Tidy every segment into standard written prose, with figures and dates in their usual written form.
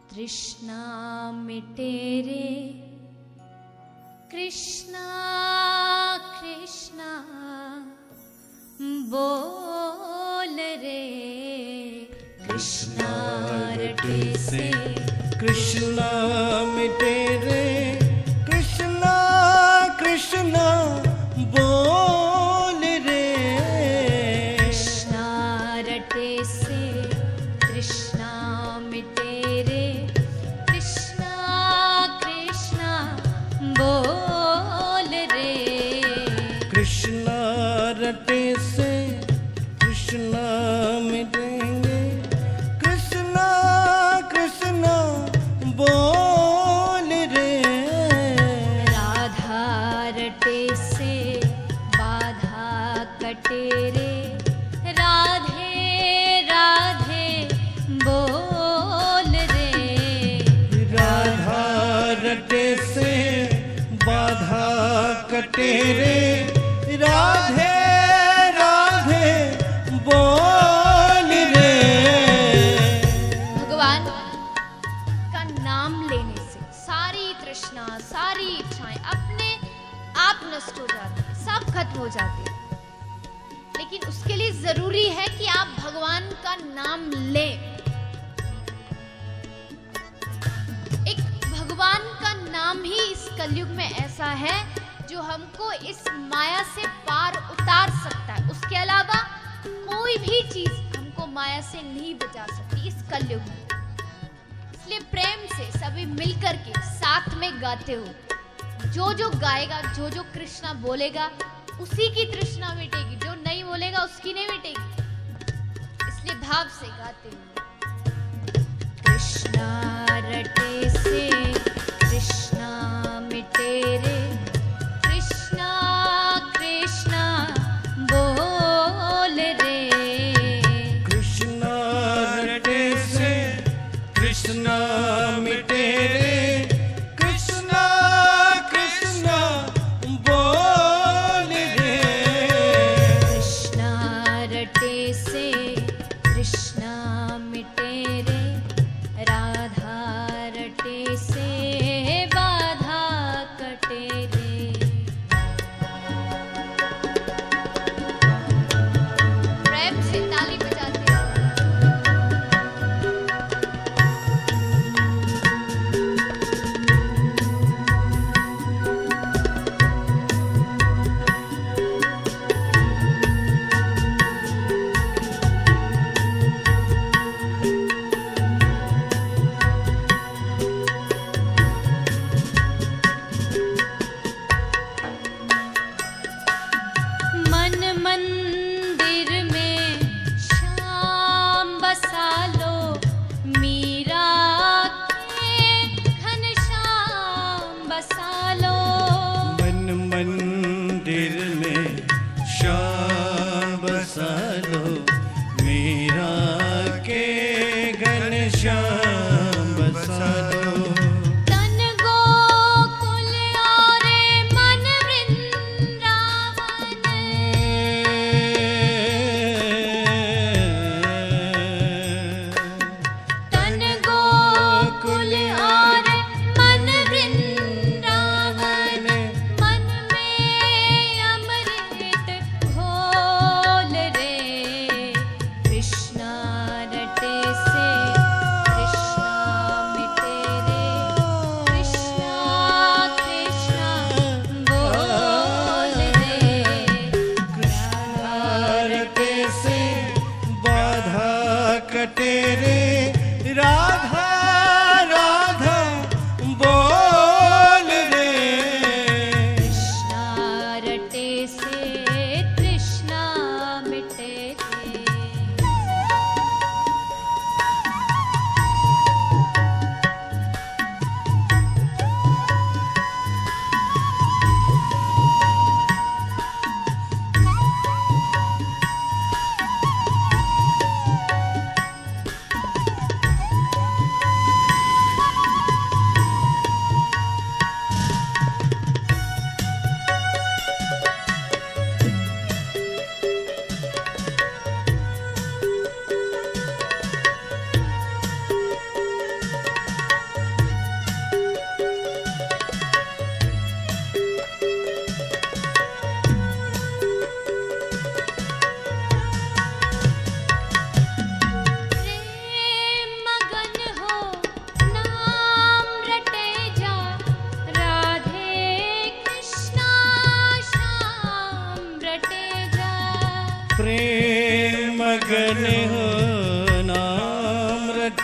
तृष्णा मिटे रे कृष्णा कृष्णा बोल रे कृष्णा रटे से कृष्णा मिटे रे कृष्णा कृष्णा बोल रे कृष्णा रटे से तृष्णा मिटे रे कृष्णा कृष्णा बोल रे कृष्णा रटे से कृष्णा मिटेंगे कृष्णा कृष्णा बोल रे राधा रटे से बाधा कटे रे राधे राधे बोल रे राधा रटे से बाधा कटे रे राधे राधे बोल रे। भगवान का नाम लेने से सारी तृष्णा सारी इच्छाएं अपने आप नष्ट हो जाती है, सब खत्म हो जाते हैं। लेकिन उसके लिए जरूरी है कि आप भगवान का नाम लें। एक भगवान का नाम ही इस कलयुग में ऐसा है जो हमको इस माया से पार उतार सकता है। उसके अलावा कोई भी चीज हमको माया से नहीं बचा सकती इस कलयुग में। इसलिए प्रेम से सभी मिलकर के साथ में गाते हो। जो जो गाएगा, जो जो कृष्णा बोलेगा, उसी की तृष्णा मिटेगी। जो नहीं बोलेगा उसकी नहीं मिटेगी। इसलिए भाव से गाते हो। कृष्णा रटे से कृष्णा मिटे रे कृष्णा कृष्णा बोल रे कृष्णा रटे से कृष्णा मिटे रे कृष्णा कृष्णा बोल रे कृष्णा रटे से कृष्णा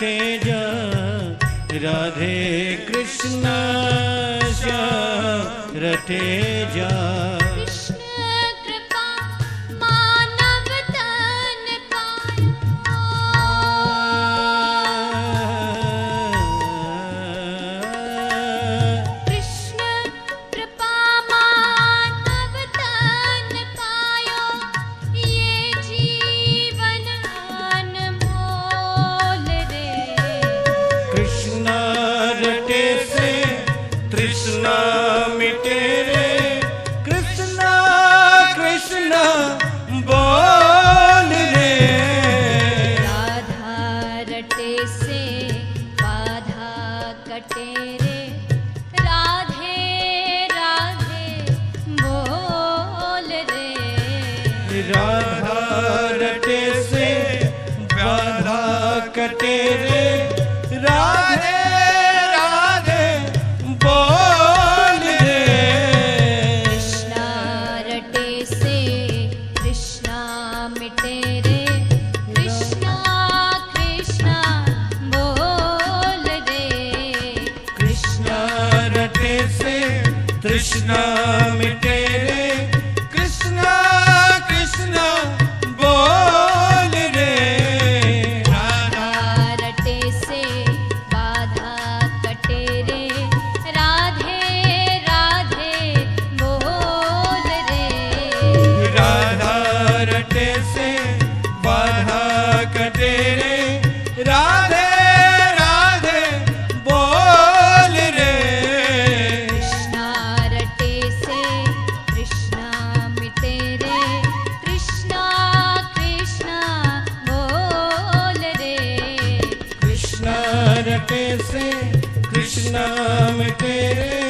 रटे जा, राधे कृष्ण श्याम रटे जा। कृष्णा मिटे रे, कृष्णा कृष्णा बोल रे। राधा रटे से बाधा कटे रे, राधे राधे बोल रे। राधा रटे से बाधा कटे रे, राधे कृष्णा मिटे रे, कृष्णा कृष्णा बोल रे। राधा रटे से बाधा कटे रे, राधे राधे बोल रे। राधा रटे से बाधा कटे रे, राधे राधे बोल रे। रटे से कृष्णा मिटे रे,